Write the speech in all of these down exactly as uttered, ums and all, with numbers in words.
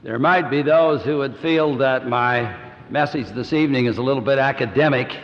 There might be those who would feel that my message this evening is a little bit academic.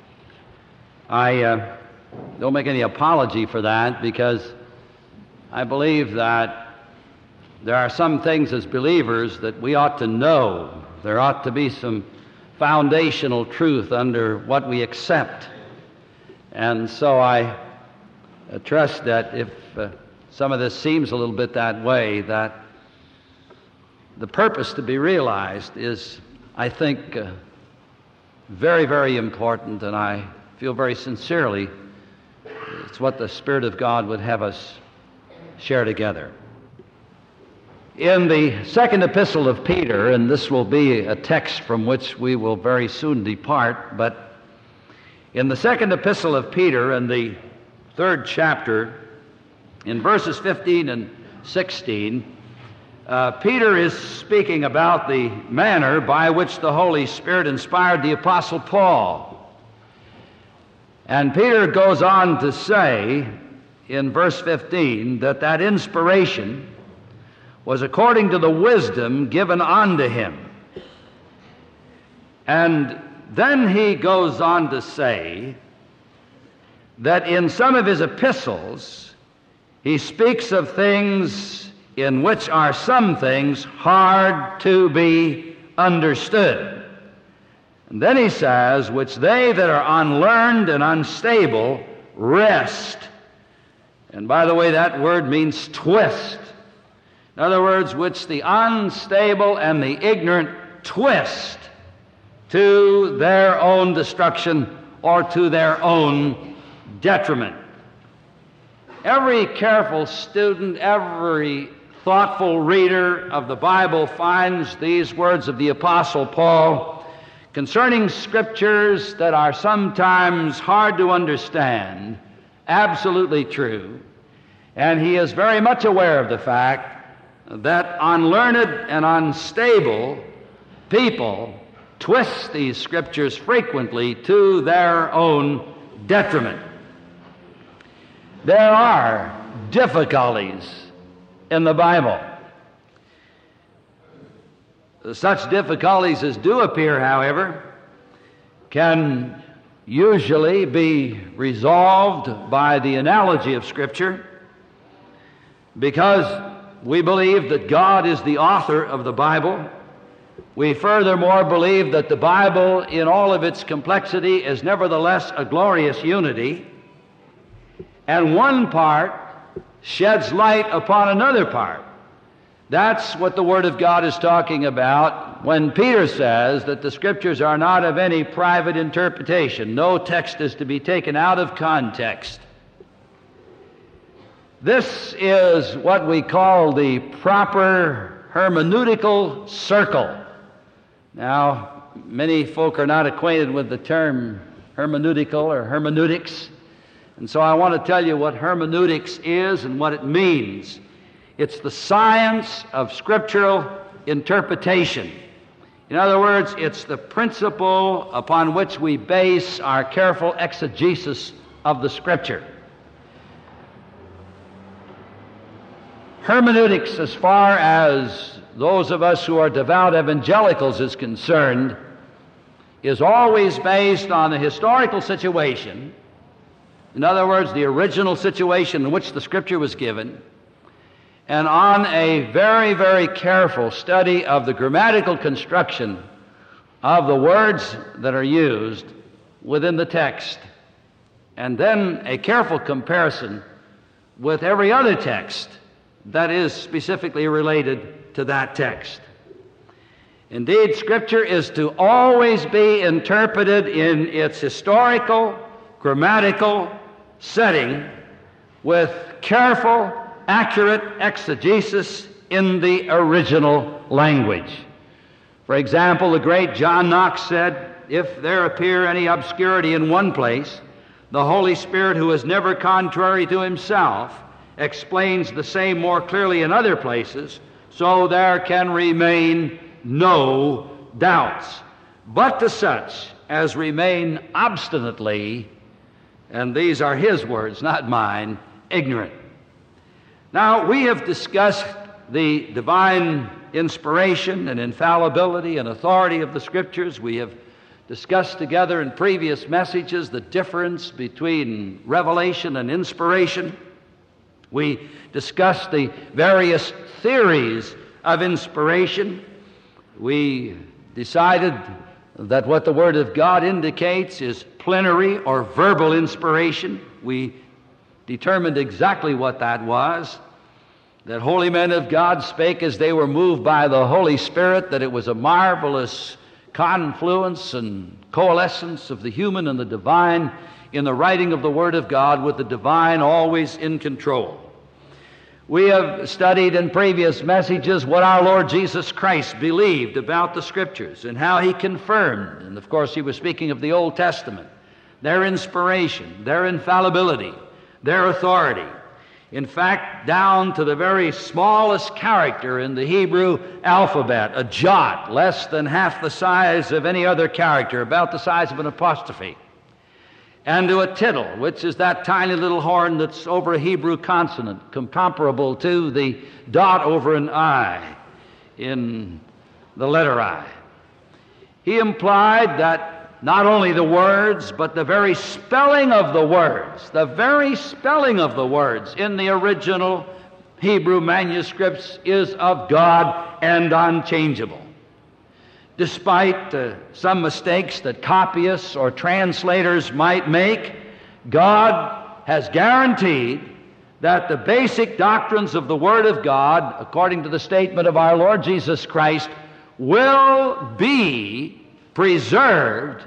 I uh, don't make any apology for that, because I believe that there are some things as believers that we ought to know. There ought to be some foundational truth under what we accept. And so I uh, trust that if uh, some of this seems a little bit that way, that the purpose to be realized is, I think, uh, very, very important, and I feel very sincerely it's what the Spirit of God would have us share together. In the second epistle of Peter, and this will be a text from which we will very soon depart, but in the second epistle of Peter, in the third chapter, in verses fifteen and sixteen, Uh, Peter is speaking about the manner by which the Holy Spirit inspired the Apostle Paul. And Peter goes on to say in verse fifteen that that inspiration was according to the wisdom given unto him. And then he goes on to say that in some of his epistles he speaks of things in which are some things hard to be understood. And then he says, which they that are unlearned and unstable wrest. And by the way, that word means twist. In other words, which the unstable and the ignorant twist to their own destruction or to their own detriment. Every careful student, every thoughtful reader of the Bible finds these words of the Apostle Paul concerning scriptures that are sometimes hard to understand absolutely true. And he is very much aware of the fact that unlearned and unstable people twist these scriptures frequently to their own detriment. There are difficulties in the Bible. Such difficulties as do appear, however, can usually be resolved by the analogy of Scripture, because we believe that God is the author of the Bible. We furthermore believe that the Bible, in all of its complexity, is nevertheless a glorious unity. And one part sheds light upon another part. That's what the Word of God is talking about when Peter says that the Scriptures are not of any private interpretation. No text is to be taken out of context. This is what we call the proper hermeneutical circle. Now, many folk are not acquainted with the term hermeneutical or hermeneutics. And so I want to tell you what hermeneutics is and what it means. It's the science of scriptural interpretation. In other words, it's the principle upon which we base our careful exegesis of the Scripture. Hermeneutics, as far as those of us who are devout evangelicals is concerned, is always based on the historical situation. In other words, the original situation in which the Scripture was given, and on a very, very careful study of the grammatical construction of the words that are used within the text, and then a careful comparison with every other text that is specifically related to that text. Indeed, Scripture is to always be interpreted in its historical, grammatical setting with careful, accurate exegesis in the original language. For example, the great John Knox said, if there appear any obscurity in one place, the Holy Spirit, who is never contrary to himself, explains the same more clearly in other places, so there can remain no doubts. But to such as remain obstinately, and these are his words, not mine, ignorant. Now, we have discussed the divine inspiration and infallibility and authority of the Scriptures. We have discussed together in previous messages the difference between revelation and inspiration. We discussed the various theories of inspiration. We decided that what the Word of God indicates is plenary or verbal inspiration. We determined exactly what that was, that holy men of God spake as they were moved by the Holy Spirit, that it was a marvelous confluence and coalescence of the human and the divine in the writing of the Word of God, with the divine always in control. We have studied in previous messages what our Lord Jesus Christ believed about the Scriptures and how He confirmed, and of course He was speaking of the Old Testament, their inspiration, their infallibility, their authority. In fact, down to the very smallest character in the Hebrew alphabet, a jot, less than half the size of any other character, about the size of an apostrophe, and to a tittle, which is that tiny little horn that's over a Hebrew consonant, comparable to the dot over an I in the letter I. He implied that not only the words, but the very spelling of the words, the very spelling of the words in the original Hebrew manuscripts is of God and unchangeable. Despite uh, some mistakes that copyists or translators might make, God has guaranteed that the basic doctrines of the Word of God, according to the statement of our Lord Jesus Christ, will be preserved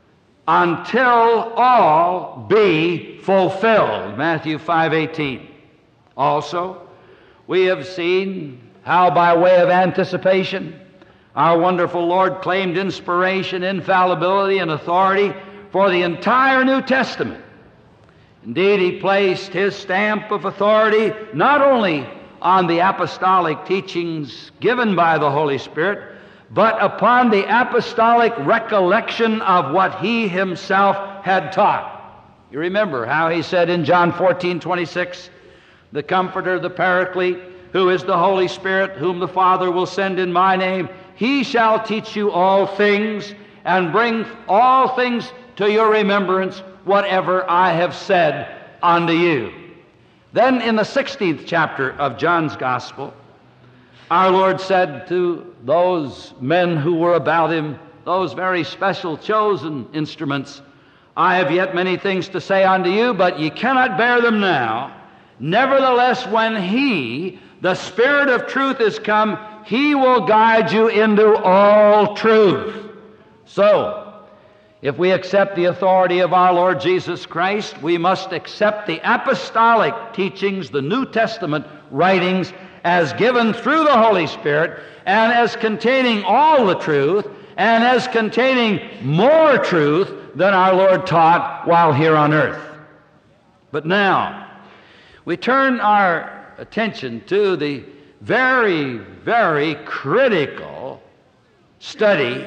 until all be fulfilled. Matthew five eighteen. Also, we have seen how by way of anticipation our wonderful Lord claimed inspiration, infallibility, and authority for the entire New Testament. Indeed, He placed His stamp of authority not only on the apostolic teachings given by the Holy Spirit, but upon the apostolic recollection of what He Himself had taught. You remember how He said in John fourteen twenty-six, "The Comforter, the Paraclete, who is the Holy Spirit, whom the Father will send in my name, He shall teach you all things, and bring all things to your remembrance, whatever I have said unto you." Then in the sixteenth chapter of John's Gospel, our Lord said to those men who were about Him, those very special chosen instruments, "I have yet many things to say unto you, but ye cannot bear them now. Nevertheless, when He, the Spirit of truth, is come, He will guide you into all truth." So, if we accept the authority of our Lord Jesus Christ, we must accept the apostolic teachings, the New Testament writings, as given through the Holy Spirit, and as containing all the truth, and as containing more truth than our Lord taught while here on earth. But now, we turn our attention to the very, very critical study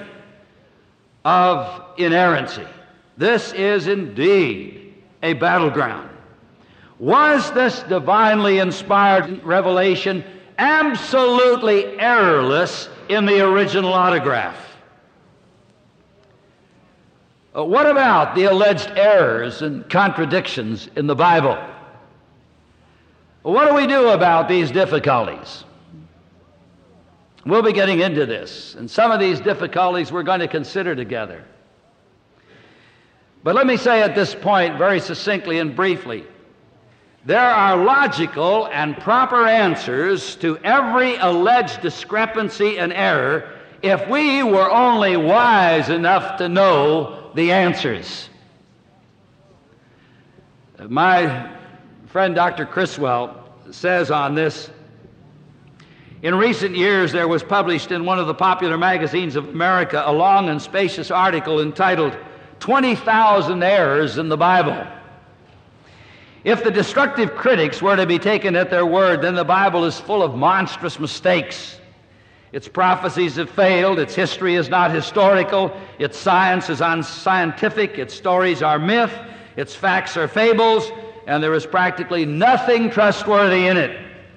of inerrancy. This is indeed a battleground. Was this divinely inspired revelation absolutely errorless in the original autograph? Uh, what about the alleged errors and contradictions in the Bible? What do we do about these difficulties? We'll be getting into this, and some of these difficulties we're going to consider together. But let me say at this point, very succinctly and briefly, there are logical and proper answers to every alleged discrepancy and error if we were only wise enough to know the answers. My friend Doctor Criswell says on this, "In recent years there was published in one of the popular magazines of America a long and spacious article entitled twenty thousand Errors in the Bible. If the destructive critics were to be taken at their word, then the Bible is full of monstrous mistakes. Its prophecies have failed, its history is not historical, its science is unscientific, its stories are myth, its facts are fables, and there is practically nothing trustworthy in it.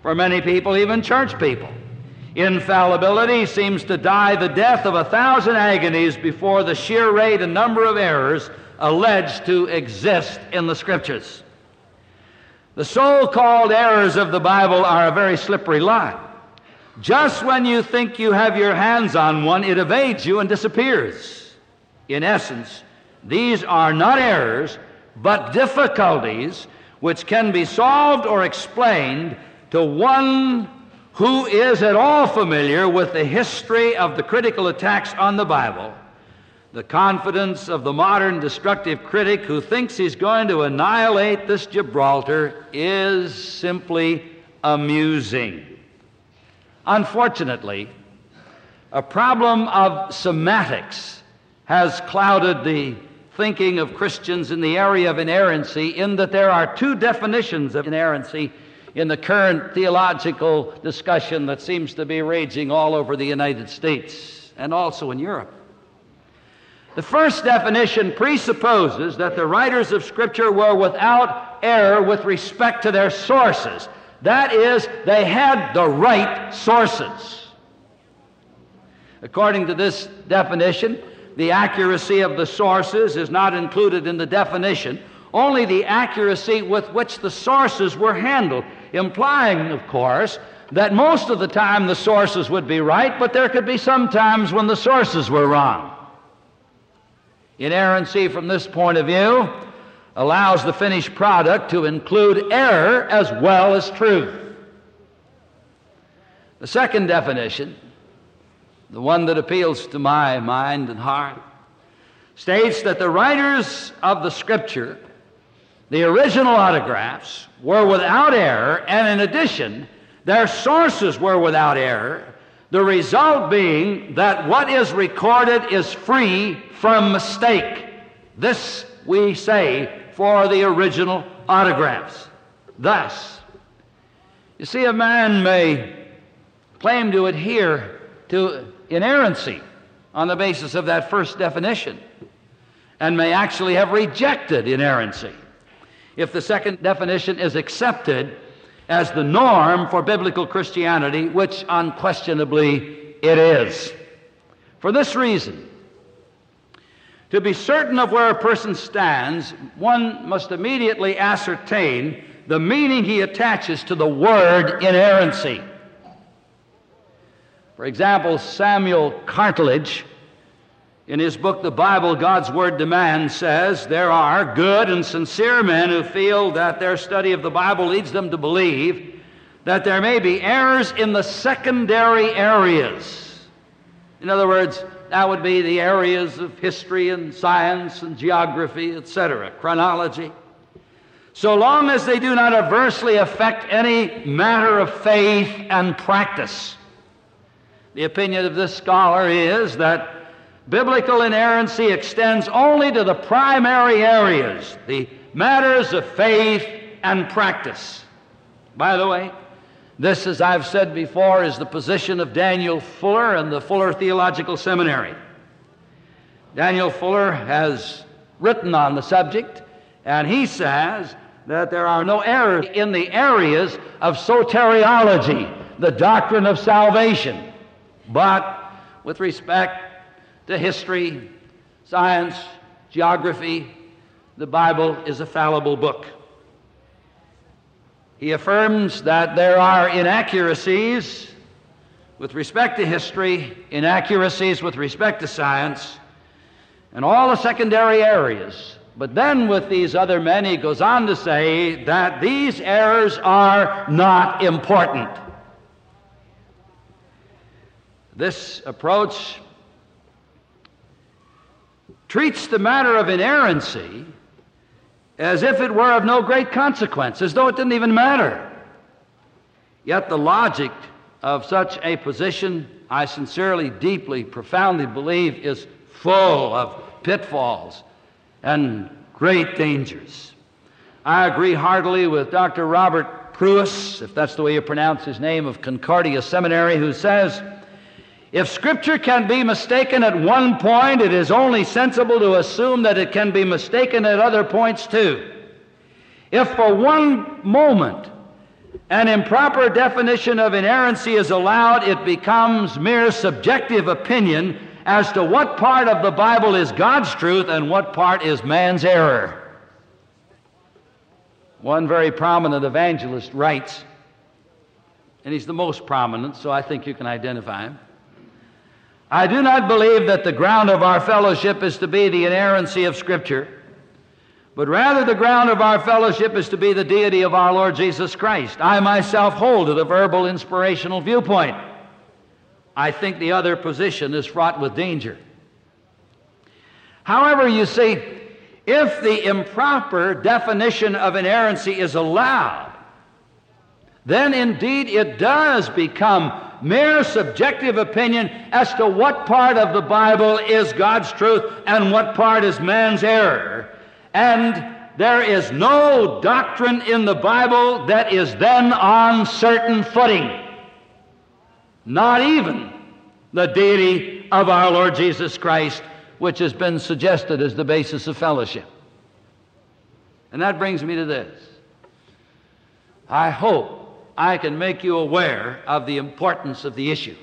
for many people, even church people. Infallibility seems to die the death of a thousand agonies before the sheer rate and number of errors alleged to exist in the Scriptures. The so-called errors of the Bible are a very slippery line. Just when you think you have your hands on one, it evades you and disappears. In essence, these are not errors, but difficulties which can be solved or explained to one who is at all familiar with the history of the critical attacks on the Bible. The confidence of the modern destructive critic who thinks he's going to annihilate this Gibraltar is simply amusing. Unfortunately, a problem of semantics has clouded the thinking of Christians in the area of inerrancy, in that there are two definitions of inerrancy in the current theological discussion that seems to be raging all over the United States and also in Europe. The first definition presupposes that the writers of Scripture were without error with respect to their sources. That is, they had the right sources. According to this definition, the accuracy of the sources is not included in the definition, only the accuracy with which the sources were handled, implying, of course, that most of the time the sources would be right, but there could be some times when the sources were wrong. Inerrancy, from this point of view, allows the finished product to include error as well as truth. The second definition, the one that appeals to my mind and heart, states that the writers of the Scripture, the original autographs, were without error, and in addition, their sources were without error, the result being that what is recorded is free from mistake. This we say for the original autographs. Thus, you see, a man may claim to adhere to inerrancy on the basis of that first definition, and may actually have rejected inerrancy if the second definition is accepted as the norm for biblical Christianity, which unquestionably it is. For this reason, to be certain of where a person stands, one must immediately ascertain the meaning he attaches to the word inerrancy. For example, Samuel Cartledge, in his book, The Bible, God's Word Demands, says, there are good and sincere men who feel that their study of the Bible leads them to believe that there may be errors in the secondary areas. In other words, that would be the areas of history and science and geography, et cetera, chronology. So long as they do not adversely affect any matter of faith and practice. The opinion of this scholar is that biblical inerrancy extends only to the primary areas, the matters of faith and practice. By the way, this, as I've said before, is the position of Daniel Fuller and the Fuller Theological Seminary. Daniel Fuller has written on the subject, and he says that there are no errors in the areas of soteriology, the doctrine of salvation. But with respect to history, science, geography, the Bible is a fallible book. He affirms that there are inaccuracies with respect to history, inaccuracies with respect to science, and all the secondary areas. But then with these other men, he goes on to say that these errors are not important. This approach treats the matter of inerrancy as if it were of no great consequence, as though it didn't even matter. Yet the logic of such a position, I sincerely, deeply, profoundly believe, is full of pitfalls and great dangers. I agree heartily with Doctor Robert Pruis, if that's the way you pronounce his name, of Concordia Seminary, who says, if Scripture can be mistaken at one point, it is only sensible to assume that it can be mistaken at other points too. If for one moment an improper definition of inerrancy is allowed, it becomes mere subjective opinion as to what part of the Bible is God's truth and what part is man's error. One very prominent evangelist writes, and he's the most prominent, so I think you can identify him. I do not believe that the ground of our fellowship is to be the inerrancy of Scripture, but rather the ground of our fellowship is to be the deity of our Lord Jesus Christ. I myself hold to the verbal inspirational viewpoint. I think the other position is fraught with danger. However, you see, if the improper definition of inerrancy is allowed, then indeed it does become mere subjective opinion as to what part of the Bible is God's truth and what part is man's error. And there is no doctrine in the Bible that is then on certain footing, not even the deity of our Lord Jesus Christ, which has been suggested as the basis of fellowship. And that brings me to this. I hope I can make you aware of the importance of the issue.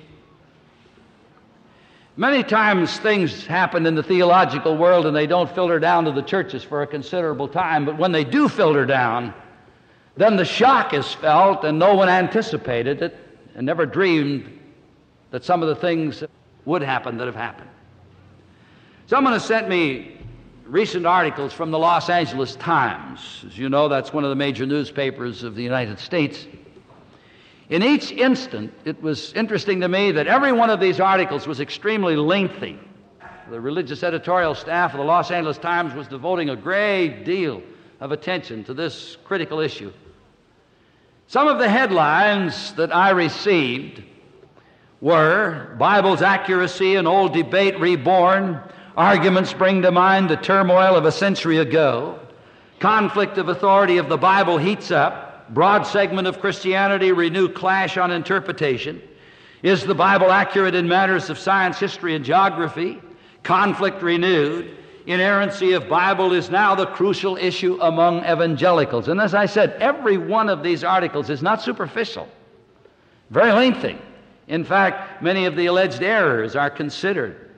Many times things happen in the theological world and they don't filter down to the churches for a considerable time, but when they do filter down, then the shock is felt and no one anticipated it and never dreamed that some of the things would happen that have happened. Someone has sent me recent articles from the Los Angeles Times. As you know, that's one of the major newspapers of the United States. In each instant, it was interesting to me that every one of these articles was extremely lengthy. The religious editorial staff of the Los Angeles Times was devoting a great deal of attention to this critical issue. Some of the headlines that I received were Bible's accuracy, an old debate reborn, arguments bring to mind the turmoil of a century ago, conflict of authority of the Bible heats up, broad segment of Christianity, renewed clash on interpretation. Is the Bible accurate in matters of science, history, and geography? Conflict renewed. Inerrancy of Bible is now the crucial issue among evangelicals. And as I said, every one of these articles is not superficial, very lengthy. In fact, many of the alleged errors are considered.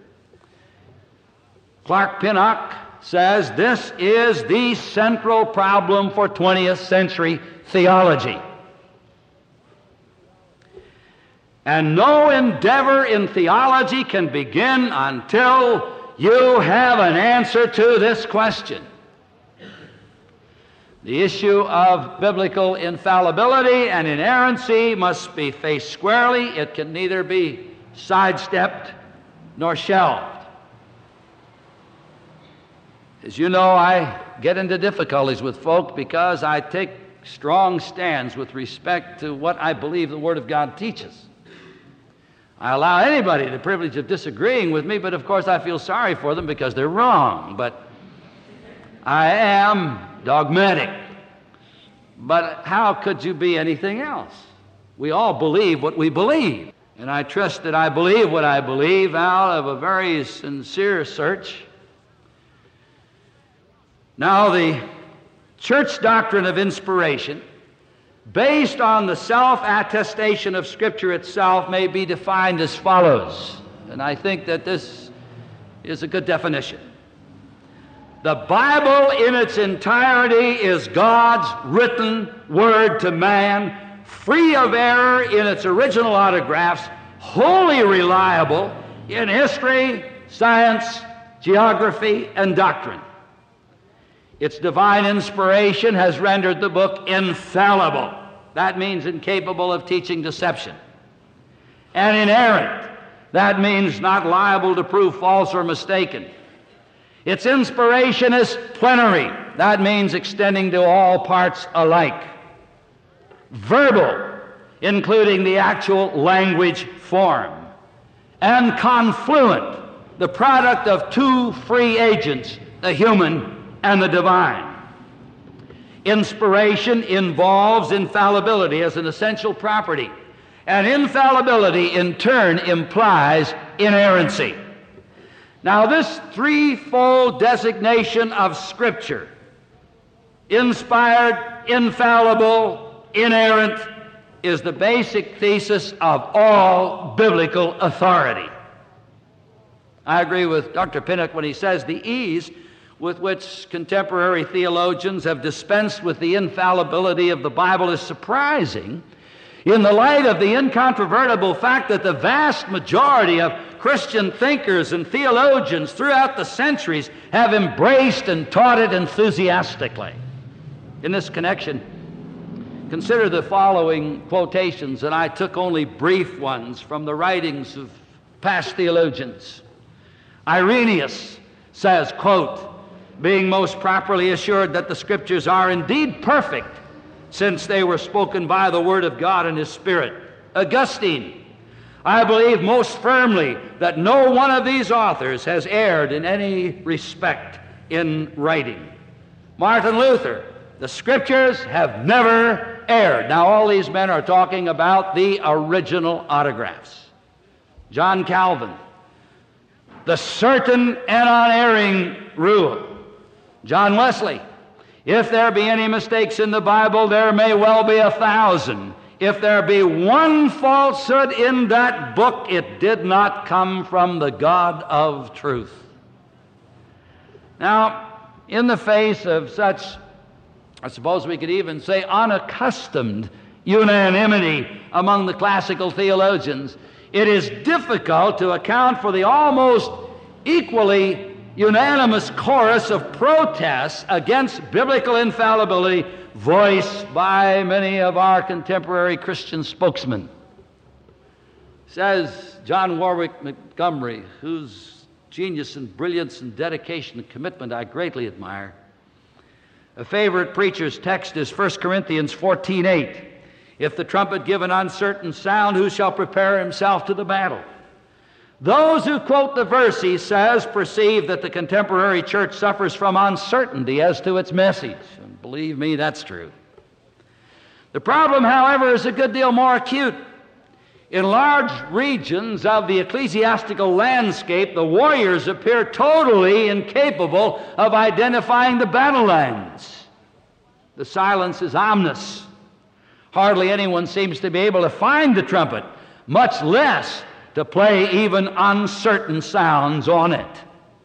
Clark Pinnock says this is the central problem for twentieth century theology. And no endeavor in theology can begin until you have an answer to this question. The issue of biblical infallibility and inerrancy must be faced squarely. It can neither be sidestepped nor shelved. As you know, I get into difficulties with folk because I take strong stands with respect to what I believe the Word of God teaches. I allow anybody the privilege of disagreeing with me, but of course I feel sorry for them because they're wrong. But I am dogmatic. But how could you be anything else? We all believe what we believe. And I trust that I believe what I believe out of a very sincere search. Now, the church doctrine of inspiration, based on the self-attestation of Scripture itself, may be defined as follows. And I think that this is a good definition. The Bible in its entirety is God's written word to man, free of error in its original autographs, wholly reliable in history, science, geography, and doctrine. Its divine inspiration has rendered the book infallible. That means incapable of teaching deception. And inerrant. That means not liable to prove false or mistaken. Its inspiration is plenary. That means extending to all parts alike. Verbal, including the actual language form. And confluent, the product of two free agents, the human and the divine. Inspiration involves infallibility as an essential property, and infallibility in turn implies inerrancy. Now, this threefold designation of Scripture, inspired, infallible, inerrant, is the basic thesis of all biblical authority. I agree with Doctor Pinnock when he says the ease with which contemporary theologians have dispensed with the infallibility of the Bible is surprising in the light of the incontrovertible fact that the vast majority of Christian thinkers and theologians throughout the centuries have embraced and taught it enthusiastically. In this connection, consider the following quotations, and I took only brief ones from the writings of past theologians. Irenaeus says, quote, being most properly assured that the Scriptures are indeed perfect, since they were spoken by the Word of God and His Spirit. Augustine, I believe most firmly that no one of these authors has erred in any respect in writing. Martin Luther, the Scriptures have never erred. Now, all these men are talking about the original autographs. John Calvin, the certain and unerring rule. John Wesley, if there be any mistakes in the Bible, there may well be a thousand. If there be one falsehood in that book, it did not come from the God of truth. Now, in the face of such, I suppose we could even say, unaccustomed unanimity among the classical theologians, it is difficult to account for the almost equally unanimous chorus of protests against biblical infallibility voiced by many of our contemporary Christian spokesmen. Says John Warwick Montgomery, whose genius and brilliance and dedication and commitment I greatly admire. A favorite preacher's text is First Corinthians fourteen eight. If the trumpet give an uncertain sound, who shall prepare himself to the battle? Those who quote the verse, he says, perceive that the contemporary church suffers from uncertainty as to its message. And believe me, that's true. The problem, however, is a good deal more acute. In large regions of the ecclesiastical landscape, the warriors appear totally incapable of identifying the battle lines. The silence is ominous. Hardly anyone seems to be able to find the trumpet, much less to play even uncertain sounds on it.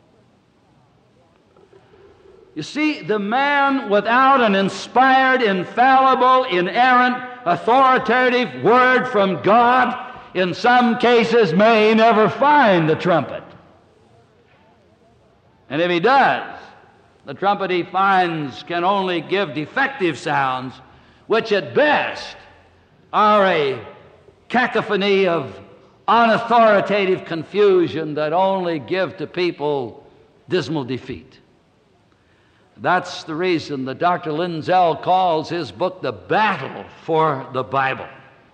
You see, the man without an inspired, infallible, inerrant, authoritative word from God, in some cases may never find the trumpet. And if he does, the trumpet he finds can only give defective sounds, which at best are a cacophony of unauthoritative confusion that only give to people dismal defeat. That's the reason that Doctor Lindsell calls his book The Battle for the Bible.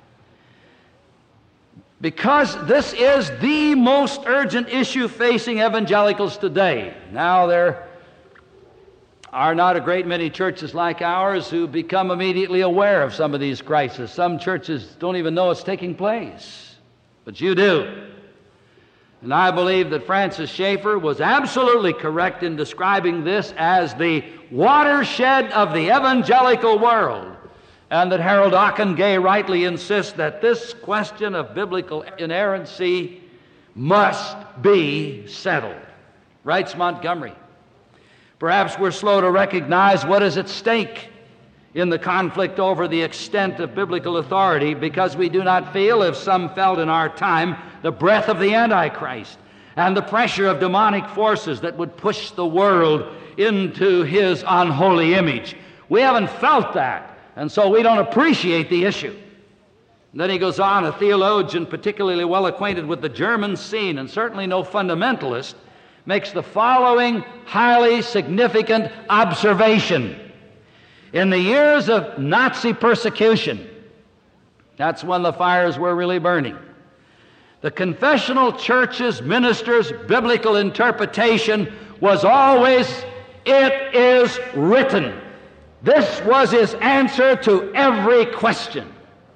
Because this is the most urgent issue facing evangelicals today. Now, there are not a great many churches like ours who become immediately aware of some of these crises. Some churches don't even know it's taking place. But you do. And I believe that Francis Schaeffer was absolutely correct in describing this as the watershed of the evangelical world, and that Harold Ockenga rightly insists that this question of biblical inerrancy must be settled. Writes Montgomery, perhaps we're slow to recognize what is at stake in the conflict over the extent of biblical authority, because we do not feel, if some felt in our time, the breath of the Antichrist and the pressure of demonic forces that would push the world into his unholy image. We haven't felt that, and so we don't appreciate the issue. And then he goes on, a theologian particularly well acquainted with the German scene, and certainly no fundamentalist, makes the following highly significant observation. In the years of Nazi persecution, that's when the fires were really burning, the confessional church's ministers' biblical interpretation was always, "It is written." This was his answer to every question.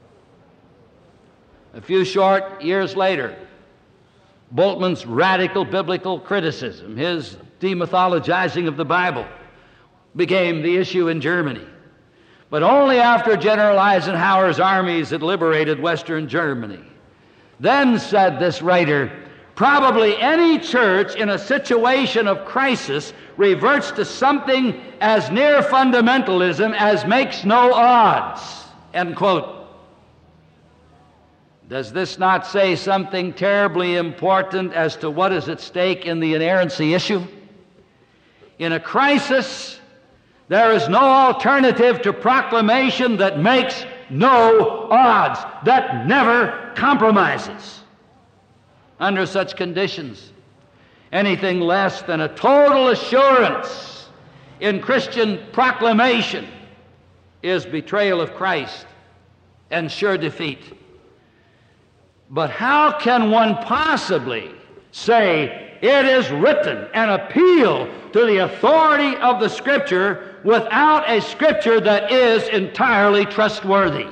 A few short years later, Bultmann's radical biblical criticism, his demythologizing of the Bible, became the issue in Germany. but only after General Eisenhower's armies had liberated Western Germany. Then, said this writer, probably any church in a situation of crisis reverts to something as near fundamentalism as makes no odds. End quote. Does this not say something terribly important as to what is at stake in the inerrancy issue? In a crisis, there is no alternative to proclamation that makes no odds, that never compromises. Under such conditions, anything less than a total assurance in Christian proclamation is betrayal of Christ and sure defeat. But how can one possibly say it is written and appeal to the authority of the Scripture without a Scripture that is entirely trustworthy?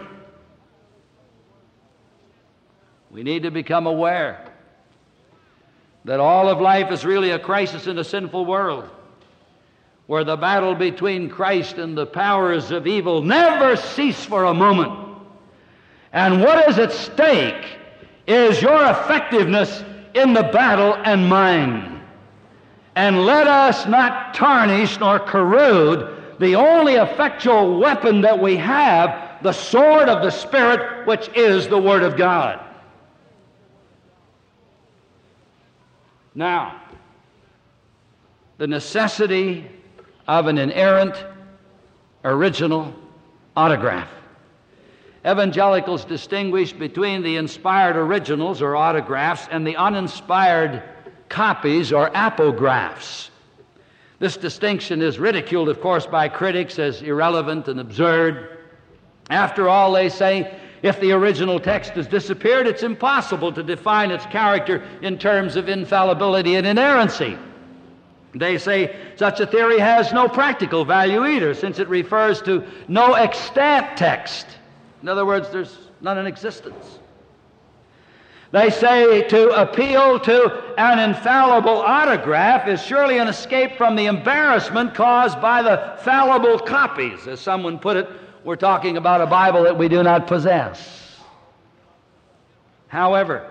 We need to become aware that all of life is really a crisis in a sinful world, where the battle between Christ and the powers of evil never cease for a moment. And what is at stake is your effectiveness in the battle and mine. And let us not tarnish nor corrode the only effectual weapon that we have, the sword of the Spirit, which is the Word of God. Now, the necessity of an inerrant, original autograph. Evangelicals distinguish between the inspired originals or autographs and the uninspired copies or apographs. This distinction is ridiculed, of course, by critics as irrelevant and absurd. After all, they say, if the original text has disappeared, it's impossible to define its character in terms of infallibility and inerrancy. They say such a theory has no practical value either, since it refers to no extant text. In other words, there's none in existence. They say to appeal to an infallible autograph is surely an escape from the embarrassment caused by the fallible copies. As someone put it, we're talking about a Bible that we do not possess. However,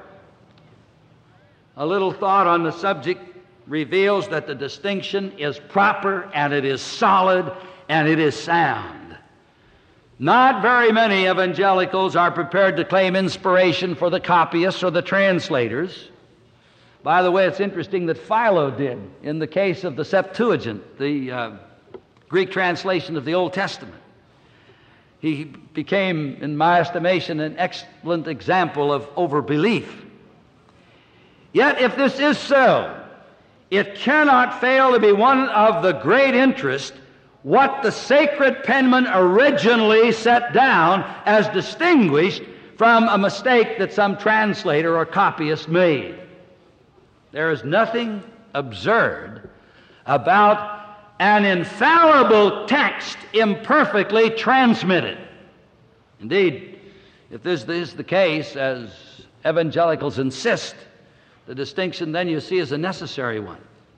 a little thought on the subject reveals that the distinction is proper and it is solid and it is sound. Not very many evangelicals are prepared to claim inspiration for the copyists or the translators. By the way, it's interesting that Philo did in the case of the Septuagint, the uh, Greek translation of the Old Testament. He became, in my estimation, an excellent example of overbelief. Yet, if this is so, it cannot fail to be one of the great interest what the sacred penman originally set down as distinguished from a mistake that some translator or copyist made. There is nothing absurd about an infallible text imperfectly transmitted. Indeed, if this is the case, as evangelicals insist, the distinction then you see is a necessary one.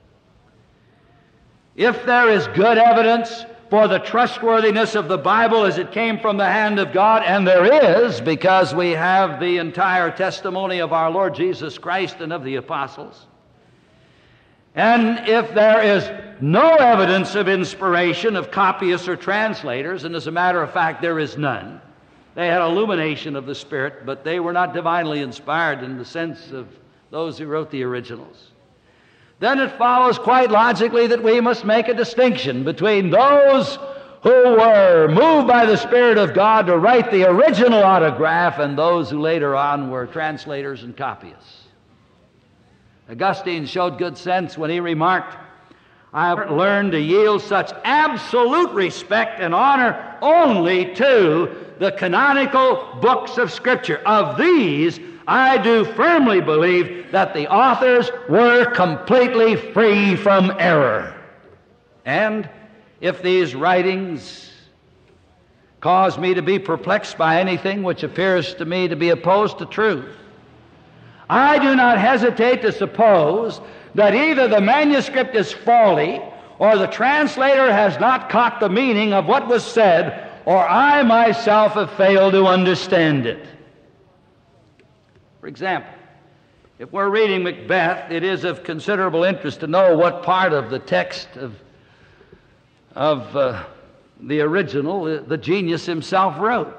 If there is good evidence for the trustworthiness of the Bible as it came from the hand of God, and there is, because we have the entire testimony of our Lord Jesus Christ and of the apostles, and if there is no evidence of inspiration of copyists or translators, and as a matter of fact there is none, they had illumination of the Spirit, but they were not divinely inspired in the sense of those who wrote the originals, then it follows quite logically that we must make a distinction between those who were moved by the Spirit of God to write the original autograph and those who later on were translators and copyists. Augustine showed good sense when he remarked, I have learned to yield such absolute respect and honor only to the canonical books of Scripture. Of these, I do firmly believe that the authors were completely free from error. And if these writings cause me to be perplexed by anything which appears to me to be opposed to truth, I do not hesitate to suppose that either the manuscript is faulty or the translator has not caught the meaning of what was said, or I myself have failed to understand it. For example, if we're reading Macbeth, it is of considerable interest to know what part of the text of, of uh, the original the genius himself wrote.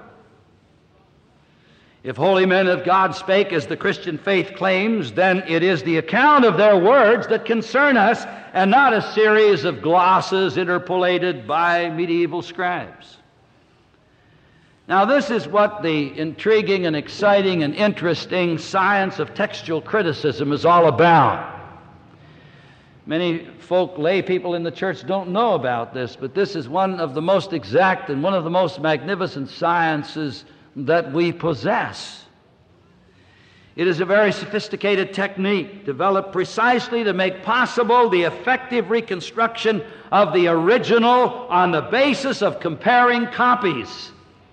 If holy men of God spake as the Christian faith claims, then it is the account of their words that concern us, and not a series of glosses interpolated by medieval scribes. Now, this is what the intriguing and exciting and interesting science of textual criticism is all about. Many folk, lay people in the church, don't know about this, but this is one of the most exact and one of the most magnificent sciences that we possess. It is a very sophisticated technique developed precisely to make possible the effective reconstruction of the original on the basis of comparing copies.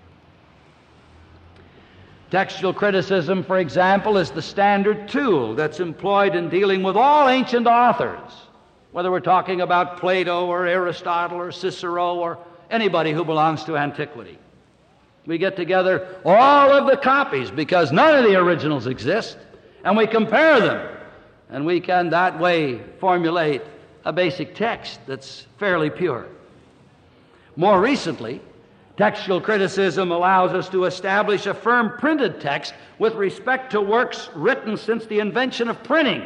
Textual criticism, for example, is the standard tool that's employed in dealing with all ancient authors, whether we're talking about Plato or Aristotle or Cicero or anybody who belongs to antiquity. We get together all of the copies because none of the originals exist, and we compare them, and we can that way formulate a basic text that's fairly pure. More recently, textual criticism allows us to establish a firm printed text with respect to works written since the invention of printing,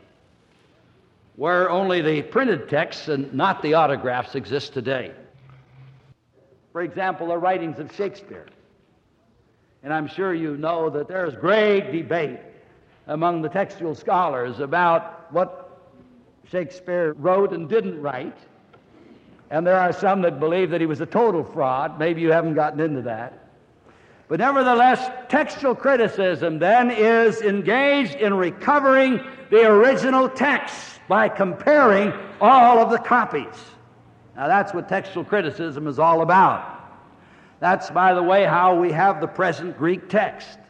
where only the printed texts and not the autographs exist today. For example, the writings of Shakespeare. And I'm sure you know that there's great debate among the textual scholars about what Shakespeare wrote and didn't write. And there are some that believe that he was a total fraud. Maybe you haven't gotten into that. But nevertheless, textual criticism then is engaged in recovering the original text by comparing all of the copies. Now that's what textual criticism is all about. That's, by the way, how we have the present Greek text.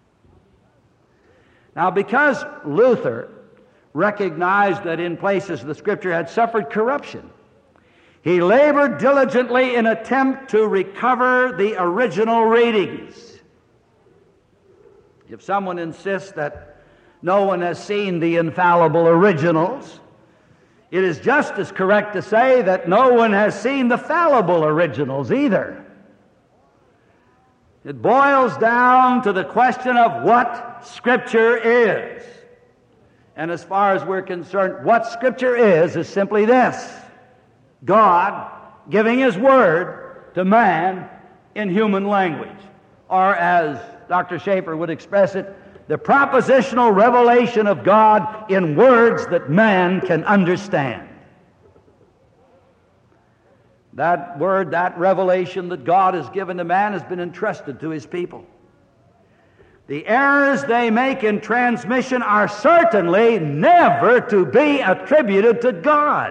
Now, because Luther recognized that in places the Scripture had suffered corruption, he labored diligently in attempt to recover the original readings. If someone insists that no one has seen the infallible originals, it is just as correct to say that no one has seen the fallible originals either. It boils down to the question of what Scripture is. And as far as we're concerned, what Scripture is is simply this: God giving His Word to man in human language. Or as Doctor Schaeffer would express it, the propositional revelation of God in words that man can understand. That word, that revelation that God has given to man has been entrusted to His people. The errors they make in transmission are certainly never to be attributed to God.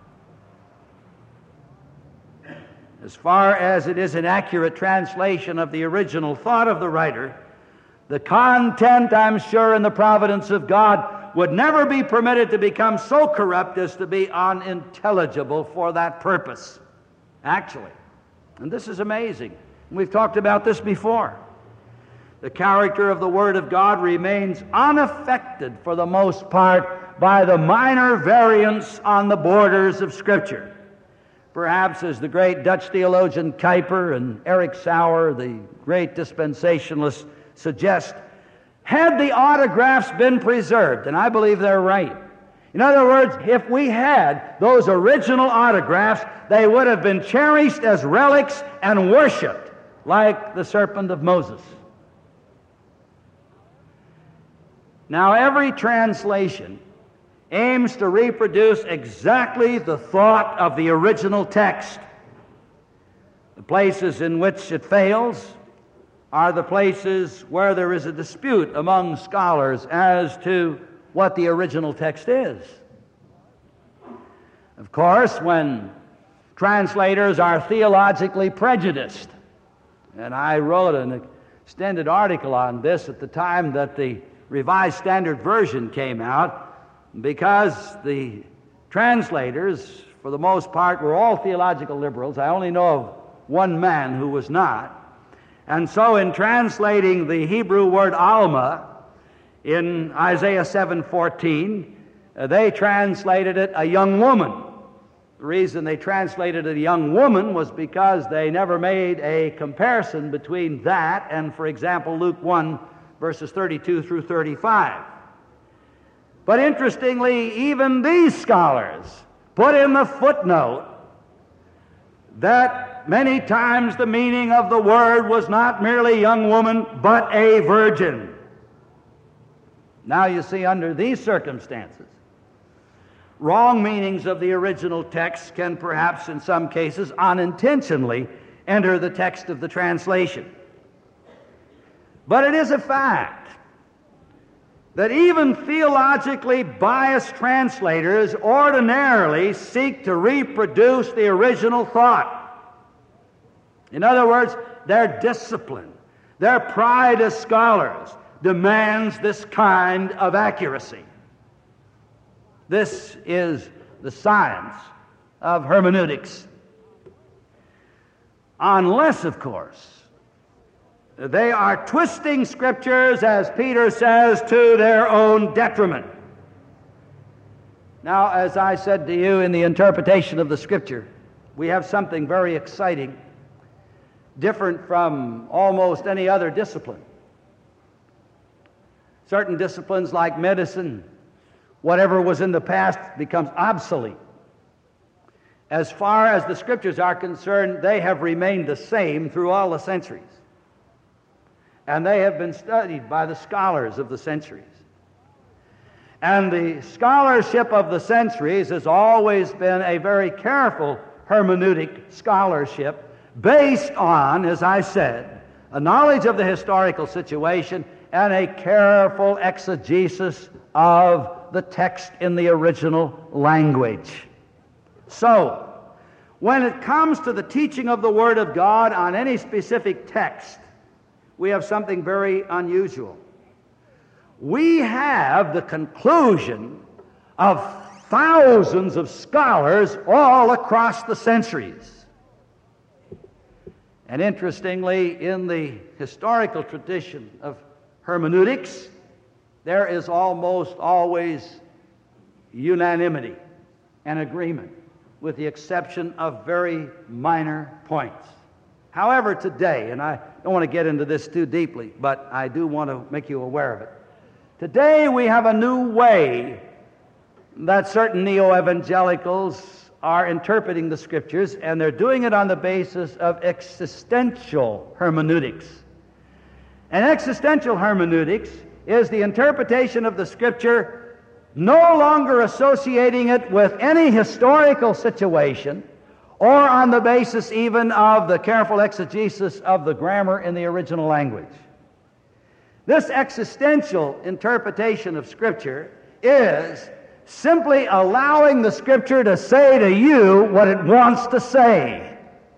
As far as it is an accurate translation of the original thought of the writer, the content, I'm sure, in the providence of God would never be permitted to become so corrupt as to be unintelligible for that purpose. Actually, and this is amazing. We've talked about this before. The character of the Word of God remains unaffected for the most part by the minor variants on the borders of Scripture. Perhaps as the great Dutch theologian Kuyper and Eric Sauer, the great dispensationalists, suggest, had the autographs been preserved, and I believe they're right. In other words, if we had those original autographs, they would have been cherished as relics and worshipped like the serpent of Moses. Now, every translation aims to reproduce exactly the thought of the original text. The places in which it fails are the places where there is a dispute among scholars as to what the original text is. Of course, when translators are theologically prejudiced, and I wrote an extended article on this at the time that the Revised Standard Version came out, because the translators, for the most part, were all theological liberals. I only know of one man who was not. And so in translating the Hebrew word Alma in Isaiah seven fourteen, uh, they translated it a young woman. The reason they translated it a young woman was because they never made a comparison between that and, for example, Luke one, verses thirty-two through thirty-five. But interestingly, even these scholars put in the footnote that many times the meaning of the word was not merely young woman, but a virgin. Now you see, under these circumstances, wrong meanings of the original text can perhaps in some cases unintentionally enter the text of the translation. But it is a fact that even theologically biased translators ordinarily seek to reproduce the original thought. In other words, their discipline, their pride as scholars demands this kind of accuracy. This is the science of hermeneutics. Unless, of course, they are twisting Scriptures, as Peter says, to their own detriment. Now, as I said to you in the interpretation of the Scripture, we have something very exciting, different from almost any other discipline. Certain disciplines like medicine, whatever was in the past becomes obsolete. As far as the Scriptures are concerned, they have remained the same through all the centuries. And they have been studied by the scholars of the centuries. And the scholarship of the centuries has always been a very careful hermeneutic scholarship based on, as I said, a knowledge of the historical situation and a careful exegesis of the text in the original language. So, when it comes to the teaching of the Word of God on any specific text, we have something very unusual. We have the conclusion of thousands of scholars all across the centuries. And interestingly, in the historical tradition of hermeneutics, there is almost always unanimity and agreement, with the exception of very minor points. However, today, and I don't want to get into this too deeply, but I do want to make you aware of it. Today we have a new way that certain neo-evangelicals are interpreting the Scriptures, and they're doing it on the basis of existential hermeneutics. And existential hermeneutics is the interpretation of the Scripture no longer associating it with any historical situation, or on the basis even of the careful exegesis of the grammar in the original language. This existential interpretation of Scripture is simply allowing the Scripture to say to you what it wants to say.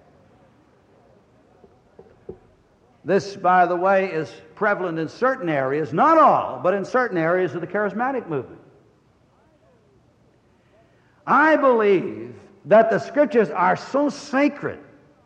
This, by the way, is prevalent in certain areas, not all, but in certain areas of the charismatic movement. I believe that the Scriptures are so sacred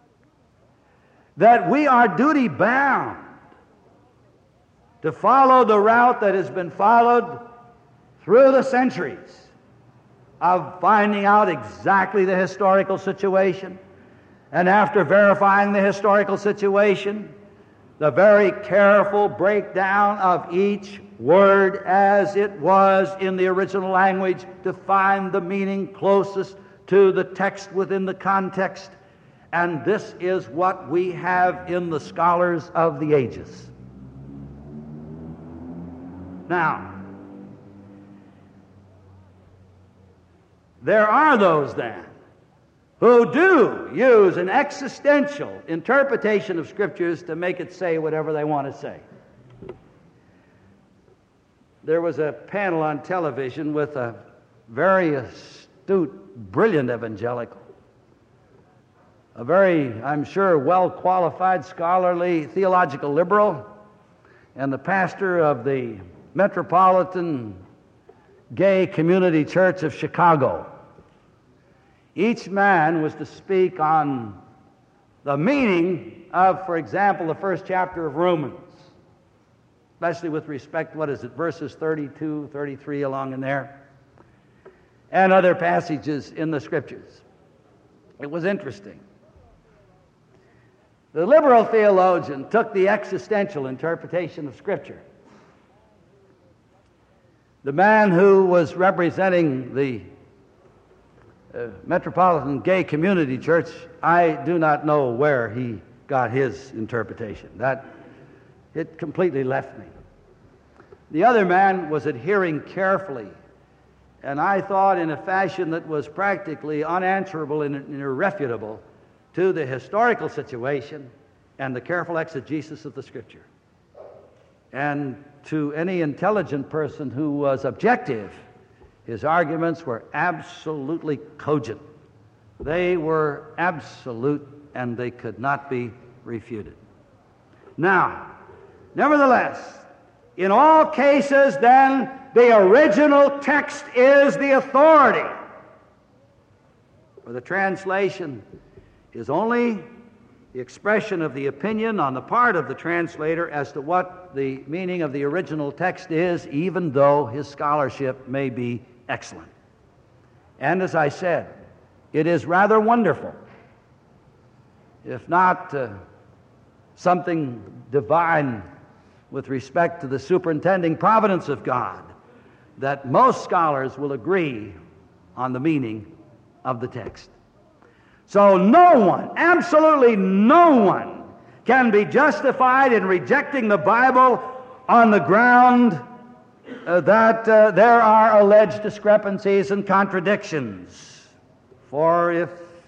that we are duty-bound to follow the route that has been followed through the centuries of finding out exactly the historical situation, and after verifying the historical situation, the very careful breakdown of each word as it was in the original language to find the meaning closest to the text within the context. And this is what we have in the scholars of the ages. Now, there are those then who do use an existential interpretation of Scriptures to make it say whatever they want to say. There was a panel on television with a very astute, brilliant evangelical, a very, I'm sure, well-qualified, scholarly, theological liberal, and the pastor of the Metropolitan Gay Community Church of Chicago. Each man was to speak on the meaning of, for example, the first chapter of Romans, especially with respect, what is it, verses thirty-two, thirty-three along in there, and other passages in the Scriptures. It was interesting. The liberal theologian took the existential interpretation of Scripture. The man who was representing the uh, Metropolitan Gay Community Church, I do not know where he got his interpretation. That, it completely left me. The other man was adhering carefully, and I thought in a fashion that was practically unanswerable and irrefutable, to the historical situation and the careful exegesis of the Scripture. And to any intelligent person who was objective, his arguments were absolutely cogent. They were absolute, and they could not be refuted. Now, nevertheless, in all cases, then, the original text is the authority. For the translation is only the expression of the opinion on the part of the translator as to what the meaning of the original text is, even though his scholarship may be excellent. And as I said, it is rather wonderful, if not uh, something divine with respect to the superintending providence of God, that most scholars will agree on the meaning of the text. So no one, absolutely no one, can be justified in rejecting the Bible on the ground uh, that uh, there are alleged discrepancies and contradictions. For if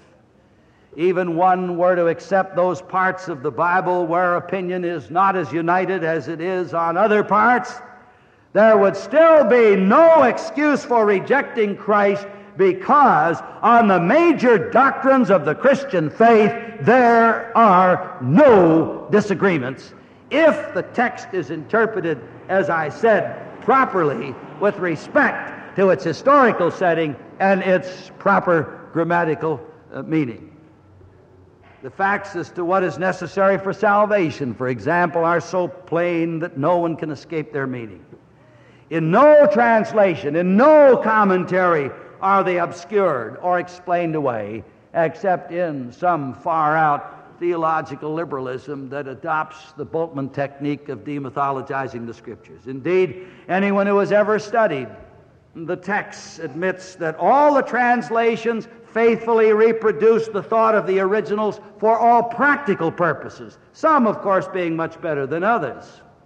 even one were to accept those parts of the Bible where opinion is not as united as it is on other parts, there would still be no excuse for rejecting Christ, because on the major doctrines of the Christian faith there are no disagreements if the text is interpreted, as I said, properly with respect to its historical setting and its proper grammatical uh, meaning. The facts as to what is necessary for salvation, for example, are so plain that no one can escape their meaning. In no translation, in no commentary are they obscured or explained away, except in some far-out theological liberalism that adopts the Bultmann technique of demythologizing the Scriptures. Indeed, anyone who has ever studied the text admits that all the translations faithfully reproduce the thought of the originals for all practical purposes, some, of course, being much better than others.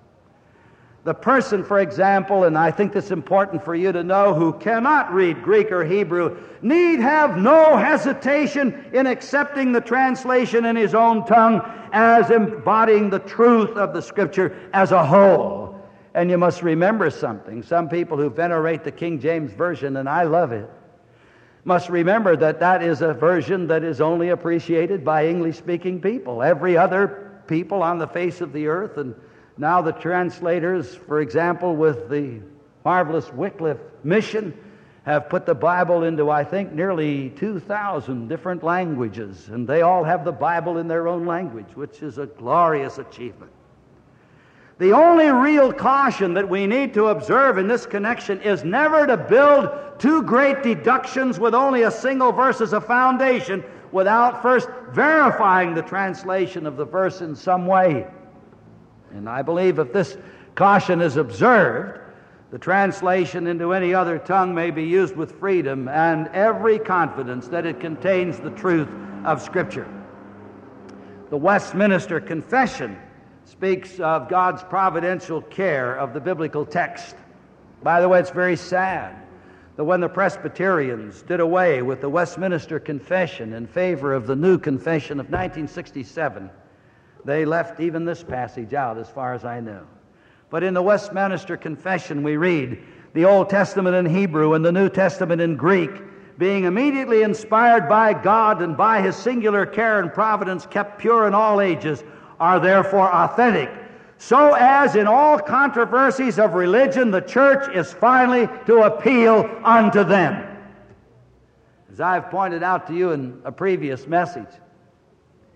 The person, for example, and I think this is important for you to know, who cannot read Greek or Hebrew, need have no hesitation in accepting the translation in his own tongue as embodying the truth of the Scripture as a whole. And you must remember something. Some people who venerate the King James Version, and I love it, must remember that that is a version that is only appreciated by English-speaking people. Every other people on the face of the earth, and now the translators, for example, with the marvelous Wycliffe mission, have put the Bible into, I think, nearly two thousand different languages, and they all have the Bible in their own language, which is a glorious achievement. The only real caution that we need to observe in this connection is never to build two great deductions with only a single verse as a foundation without first verifying the translation of the verse in some way. And I believe if this caution is observed, the translation into any other tongue may be used with freedom and every confidence that it contains the truth of Scripture. The Westminster Confession speaks of God's providential care of the biblical text. By the way, it's very sad that when the Presbyterians did away with the Westminster Confession in favor of the New Confession of nineteen sixty-seven, they left even this passage out, as far as I know. But in the Westminster Confession we read, the Old Testament in Hebrew and the New Testament in Greek, being immediately inspired by God and by His singular care and providence kept pure in all ages, are therefore authentic, so as in all controversies of religion the church is finally to appeal unto them. As I've pointed out to you in a previous message,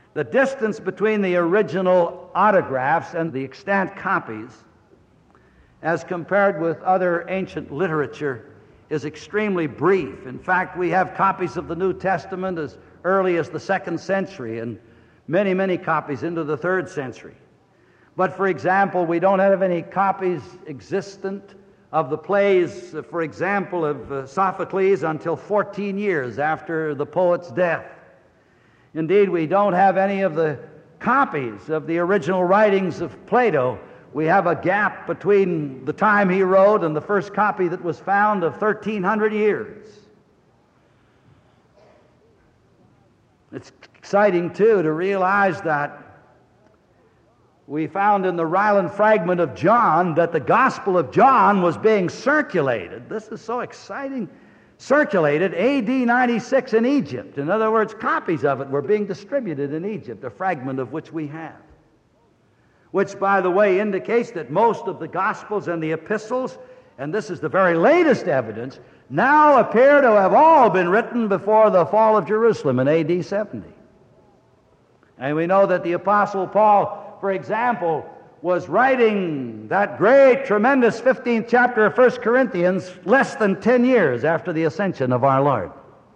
The distance between the original autographs and the extant copies, as compared with other ancient literature, is extremely brief. In fact, we have copies of the New Testament as early as the second century and many, many copies into the third century. But, for example, we don't have any copies existent of the plays, uh, for example, of uh, Sophocles until fourteen years after the poet's death. Indeed, we don't have any of the copies of the original writings of Plato. We have a gap between the time he wrote and the first copy that was found of thirteen hundred years. It's exciting, too, to realize that we found in the Ryland fragment of John that the Gospel of John was being circulated. This is so exciting. Circulated A D ninety-six in Egypt. In other words, copies of it were being distributed in Egypt, a fragment of which we have. Which, by the way, indicates that most of the Gospels and the epistles, and this is the very latest evidence, now appear to have all been written before the fall of Jerusalem in A D seventy. And we know that the Apostle Paul, for example, was writing that great, tremendous fifteenth chapter of First Corinthians less than ten years after the ascension of our Lord.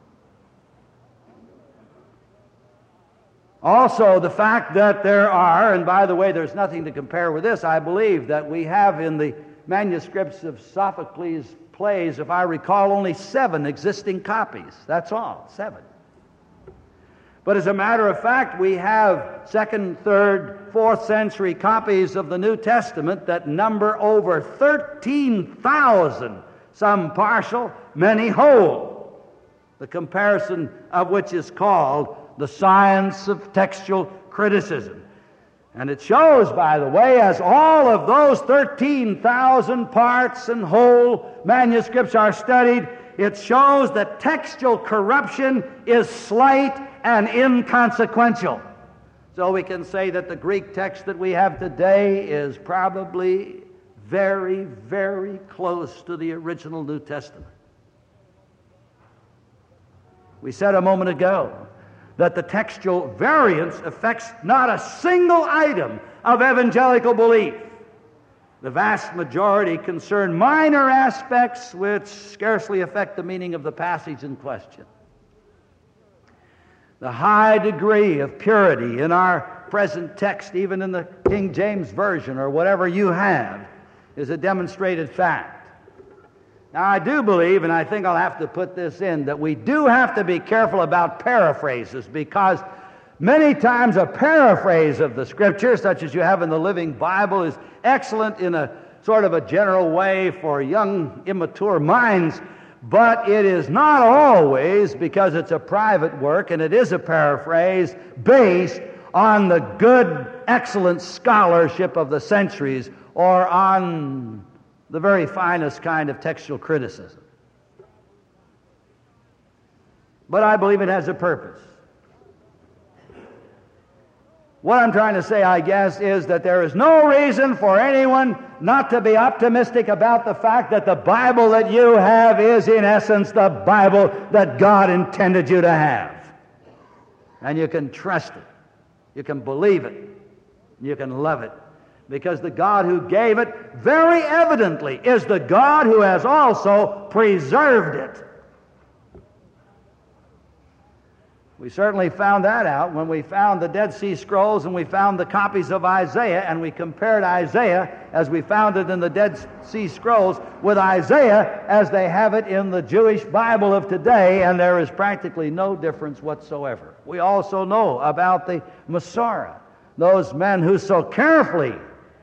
Also, the fact that there are, and by the way, there's nothing to compare with this, I believe that we have in the manuscripts of Sophocles' plays, if I recall, only seven existing copies. That's all, seven. But as a matter of fact, we have second, third, fourth century copies of the New Testament that number over thirteen thousand, some partial, many whole, the comparison of which is called the science of textual criticism. And it shows, by the way, as all of those thirteen thousand parts and whole manuscripts are studied, it shows that textual corruption is slight and inconsequential. So we can say that the Greek text that we have today is probably very, very close to the original New Testament. We said a moment ago that the textual variance affects not a single item of evangelical belief. The vast majority concern minor aspects which scarcely affect the meaning of the passage in question. The high degree of purity in our present text, even in the King James Version or whatever you have, is a demonstrated fact. Now, I do believe, and I think I'll have to put this in, that we do have to be careful about paraphrases, because many times a paraphrase of the Scripture, such as you have in the Living Bible, is excellent in a sort of a general way for young, immature minds, but it is not always, because it's a private work and it is a paraphrase, based on the good, excellent scholarship of the centuries or on the very finest kind of textual criticism. But I believe it has a purpose. What I'm trying to say, I guess, is that there is no reason for anyone not to be optimistic about the fact that the Bible that you have is, in essence, the Bible that God intended you to have. And you can trust it. You can believe it. You can love it. Because the God who gave it, very evidently, is the God who has also preserved it. We certainly found that out when we found the Dead Sea Scrolls and we found the copies of Isaiah, and we compared Isaiah as we found it in the Dead Sea Scrolls with Isaiah as they have it in the Jewish Bible of today, and there is practically no difference whatsoever. We also know about the Masorah, those men who so carefully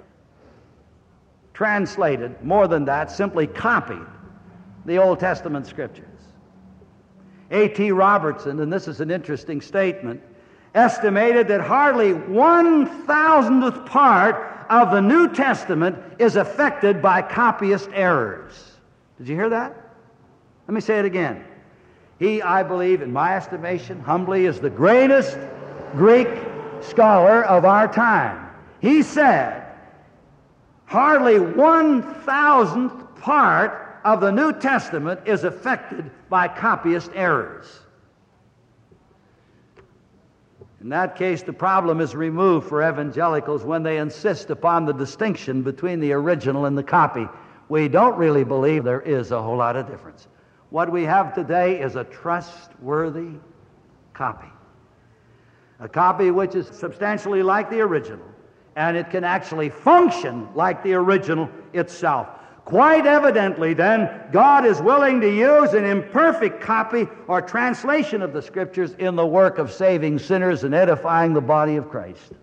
translated, more than that, simply copied the Old Testament Scriptures. A T Robertson, and this is an interesting statement, estimated that hardly one thousandth part of the New Testament is affected by copyist errors. Did you hear that? Let me say it again. He, I believe, in my estimation, humbly, is the greatest Greek scholar of our time. He said, hardly one thousandth part of the New Testament is affected by copyist errors. In that case, the problem is removed for evangelicals when they insist upon the distinction between the original and the copy. We don't really believe there is a whole lot of difference. What we have today is a trustworthy copy. A copy which is substantially like the original, and it can actually function like the original itself. Quite evidently, then, God is willing to use an imperfect copy or translation of the Scriptures in the work of saving sinners and edifying the body of Christ.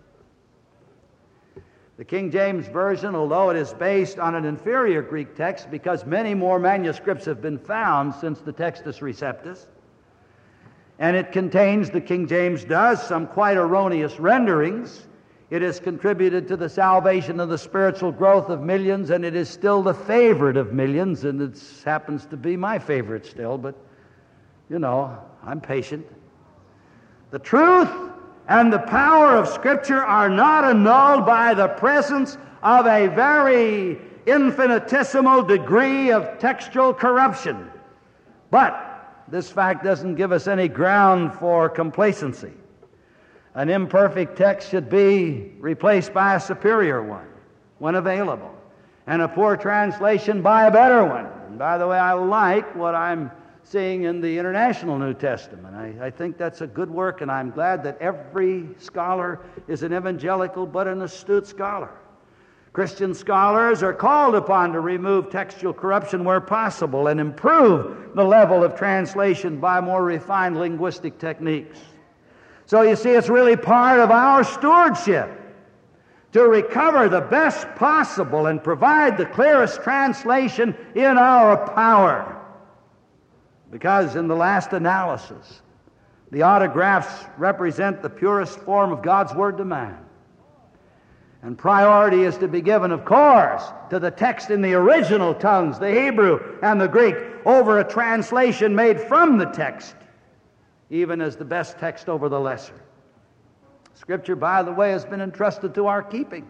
The King James Version, although it is based on an inferior Greek text because many more manuscripts have been found since the Textus Receptus, and it contains, the King James does, some quite erroneous renderings. It has contributed to the salvation and the spiritual growth of millions, and it is still the favorite of millions, and it happens to be my favorite still, but, you know, I'm patient. The truth and the power of Scripture are not annulled by the presence of a very infinitesimal degree of textual corruption. But this fact doesn't give us any ground for complacency. An imperfect text should be replaced by a superior one when available, and a poor translation by a better one. And by the way, I like what I'm seeing in the International New Testament. I, I think that's a good work, and I'm glad that every scholar is an evangelical but an astute scholar. Christian scholars are called upon to remove textual corruption where possible and improve the level of translation by more refined linguistic techniques. So you see, it's really part of our stewardship to recover the best possible and provide the clearest translation in our power. Because in the last analysis, the autographs represent the purest form of God's Word to man. And priority is to be given, of course, to the text in the original tongues, the Hebrew and the Greek, over a translation made from the text, even as the best text over the lesser. Scripture, by the way, has been entrusted to our keeping.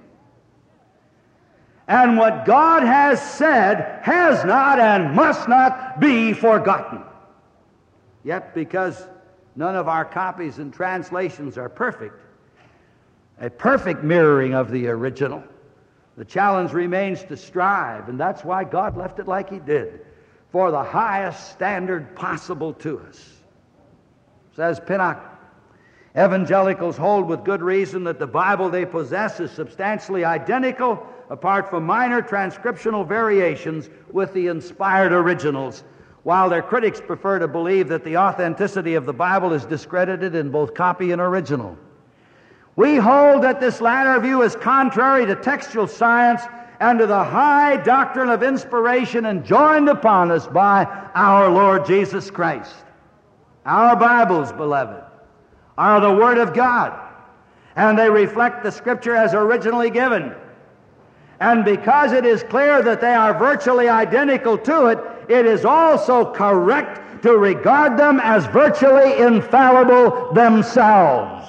And what God has said has not and must not be forgotten. Yet, because none of our copies and translations are perfect, a perfect mirroring of the original, the challenge remains to strive, and that's why God left it like He did, for the highest standard possible to us. Says Pinnock, evangelicals hold with good reason that the Bible they possess is substantially identical, apart from minor transcriptional variations, with the inspired originals, while their critics prefer to believe that the authenticity of the Bible is discredited in both copy and original. We hold that this latter view is contrary to textual science and to the high doctrine of inspiration enjoined upon us by our Lord Jesus Christ. Our Bibles, beloved, are the Word of God, and they reflect the Scripture as originally given. And because it is clear that they are virtually identical to it, it is also correct to regard them as virtually infallible themselves.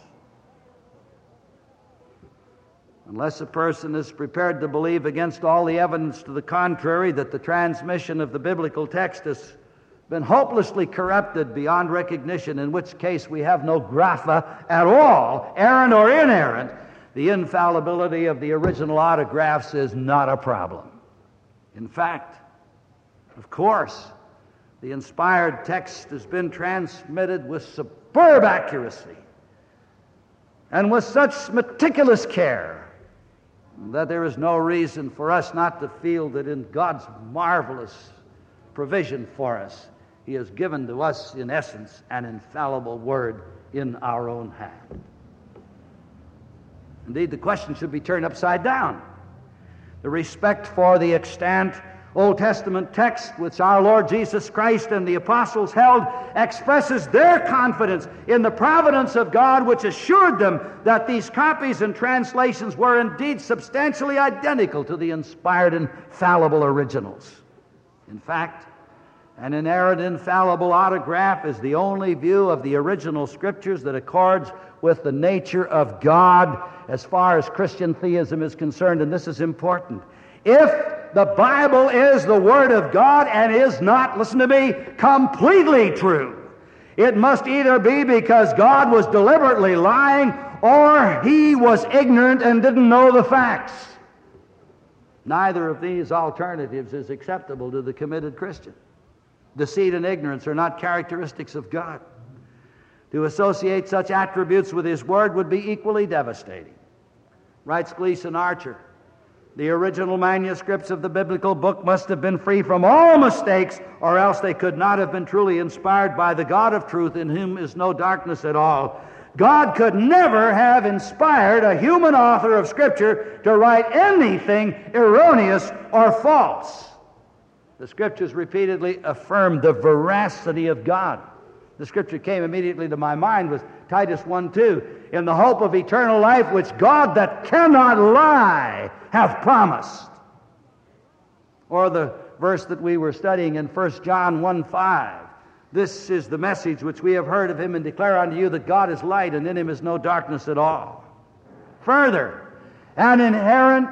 Unless a person is prepared to believe against all the evidence to the contrary that the transmission of the biblical text has been hopelessly corrupted beyond recognition, in which case we have no grapha at all, errant or inerrant, the infallibility of the original autographs is not a problem. In fact, of course, the inspired text has been transmitted with superb accuracy and with such meticulous care that there is no reason for us not to feel that in God's marvelous provision for us, He has given to us, in essence, an infallible Word in our own hand. Indeed, the question should be turned upside down. The respect for the extant Old Testament text which our Lord Jesus Christ and the apostles held expresses their confidence in the providence of God, which assured them that these copies and translations were indeed substantially identical to the inspired and fallible originals. In fact, an inerrant, infallible autograph is the only view of the original Scriptures that accords with the nature of God as far as Christian theism is concerned, and this is important. If the Bible is the Word of God and is not, listen to me, completely true, It must either be because God was deliberately lying or he was ignorant and didn't know the facts. Neither of these alternatives is acceptable to the committed Christian. Deceit and ignorance are not characteristics of God. To associate such attributes with His Word would be equally devastating. Writes Gleason Archer, the original manuscripts of the biblical book must have been free from all mistakes, or else they could not have been truly inspired by the God of truth, in whom is no darkness at all. God could never have inspired a human author of Scripture to write anything erroneous or false. The Scriptures repeatedly affirm the veracity of God. The Scripture came immediately to my mind was Titus one two, in the hope of eternal life which God that cannot lie hath promised. Or the verse that we were studying in First John one five. This is the message which we have heard of Him and declare unto you, that God is light and in Him is no darkness at all. Further, an inherent,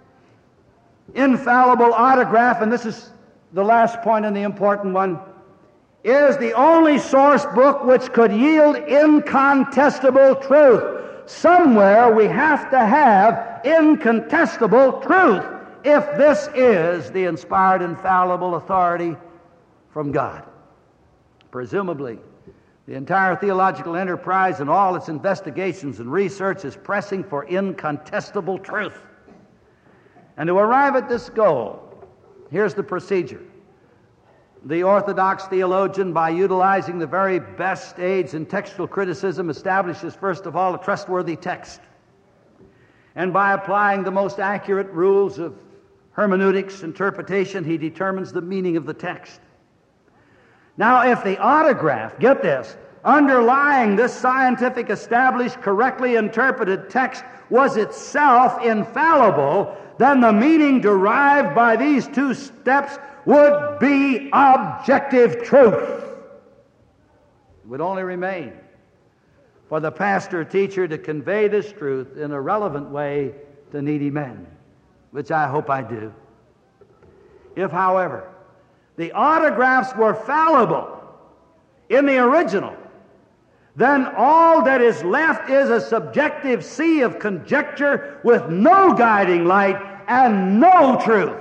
infallible autograph, and this is the last point and the important one, is the only source book which could yield incontestable truth. Somewhere we have to have incontestable truth if this is the inspired, infallible authority from God. Presumably, the entire theological enterprise and all its investigations and research is pressing for incontestable truth. And to arrive at this goal, here's the procedure. The Orthodox theologian, by utilizing the very best aids in textual criticism, establishes, first of all, a trustworthy text. And by applying the most accurate rules of hermeneutics, interpretation, he determines the meaning of the text. Now, if the autograph, get this, underlying this scientific, established, correctly interpreted text was itself infallible, then the meaning derived by these two steps would be objective truth. It would only remain for the pastor or teacher to convey this truth in a relevant way to needy men, which I hope I do. If, however, the autographs were fallible in the original, then all that is left is a subjective sea of conjecture with no guiding light and no truth.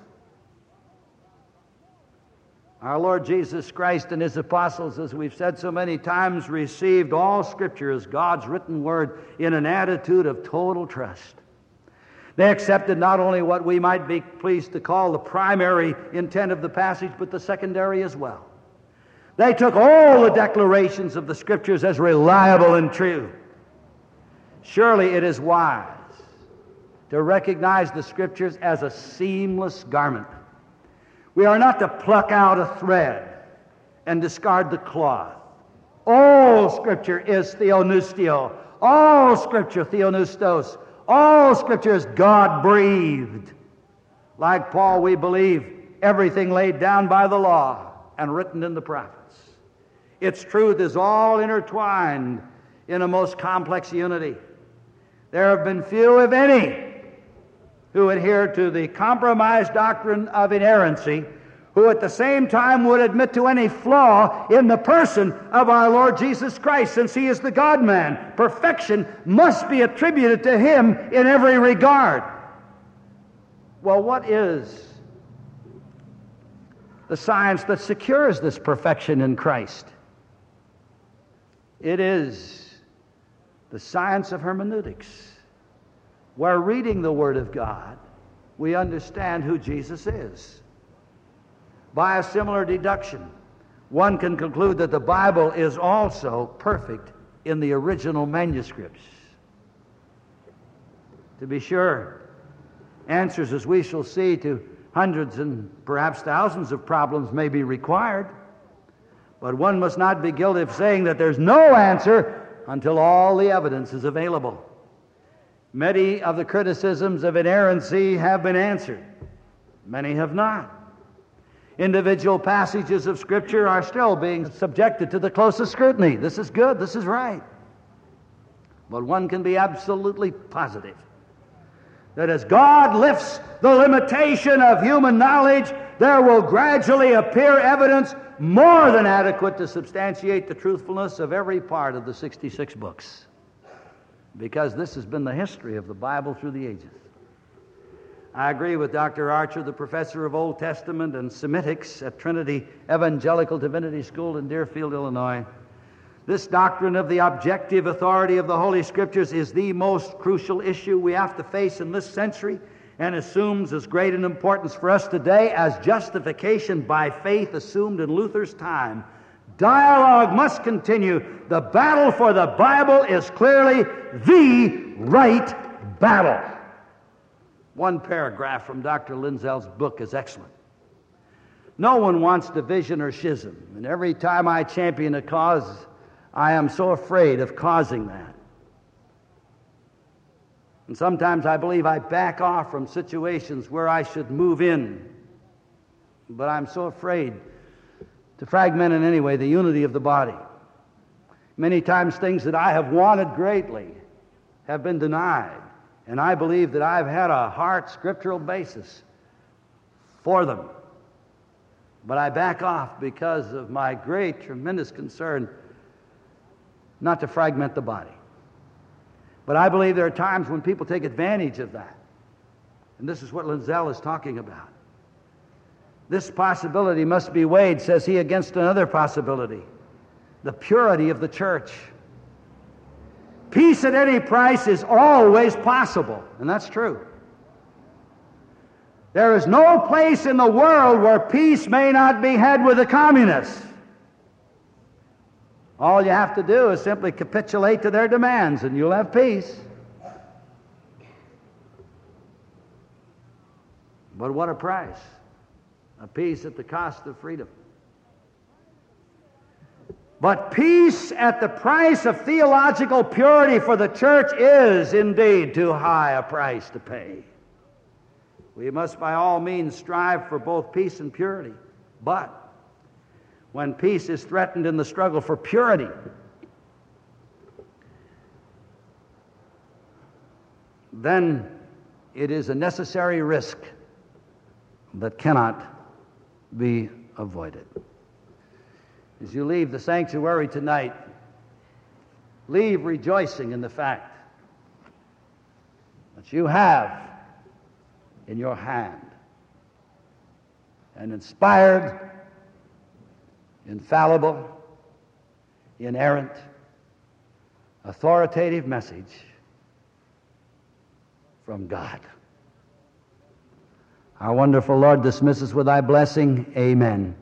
Our Lord Jesus Christ and His apostles, as we've said so many times, received all Scripture as God's written word in an attitude of total trust. They accepted not only what we might be pleased to call the primary intent of the passage, but the secondary as well. They took all the declarations of the Scriptures as reliable and true. Surely it is wise to recognize the Scriptures as a seamless garment. We are not to pluck out a thread and discard the cloth. All Scripture is theonustio. All Scripture theonustos. All Scripture is God-breathed. Like Paul, we believe everything laid down by the law and written in the prophets. Its truth is all intertwined in a most complex unity. There have been few, if any, who adhere to the compromised doctrine of inerrancy, who at the same time would admit to any flaw in the person of our Lord Jesus Christ, since He is the God-man. Perfection must be attributed to Him in every regard. Well, what is the science that secures this perfection in Christ? It is the science of hermeneutics, where reading the Word of God, we understand who Jesus is. By a similar deduction, one can conclude that the Bible is also perfect in the original manuscripts. To be sure, answers, as we shall see, to hundreds and perhaps thousands of problems may be required, but one must not be guilty of saying that there's no answer until all the evidence is available. Many of the criticisms of inerrancy have been answered. Many have not. Individual passages of Scripture are still being subjected to the closest scrutiny. This is good, this is right. But one can be absolutely positive that as God lifts the limitation of human knowledge, there will gradually appear evidence more than adequate to substantiate the truthfulness of every part of the sixty-six books, because this has been the history of the Bible through the ages. I agree with Doctor Archer, the professor of Old Testament and Semitics at Trinity Evangelical Divinity School in Deerfield, Illinois. This doctrine of the objective authority of the Holy Scriptures is the most crucial issue we have to face in this century, and assumes as great an importance for us today as justification by faith assumed in Luther's time. Dialogue must continue. The battle for the Bible is clearly the right battle. One paragraph from Doctor Linzell's book is excellent. No one wants division or schism, and every time I champion a cause, I am so afraid of causing that. And sometimes I believe I back off from situations where I should move in, but I'm so afraid to fragment in any way the unity of the body. Many times things that I have wanted greatly have been denied, and I believe that I've had a heart scriptural basis for them. But I back off because of my great, tremendous concern not to fragment the body. But I believe there are times when people take advantage of that. And this is what Linzell is talking about. This possibility must be weighed, says he, against another possibility, the purity of the church. Peace at any price is always possible, and that's true. There is no place in the world where peace may not be had with the communists. All you have to do is simply capitulate to their demands, and you'll have peace. But what a price! A peace at the cost of freedom. But peace at the price of theological purity for the church is indeed too high a price to pay. We must by all means strive for both peace and purity. But when peace is threatened in the struggle for purity, then it is a necessary risk that cannot be avoided. As you leave the sanctuary tonight, leave rejoicing in the fact that you have in your hand an inspired, infallible, inerrant, authoritative message from God. Our wonderful Lord dismisses with thy blessing. Amen.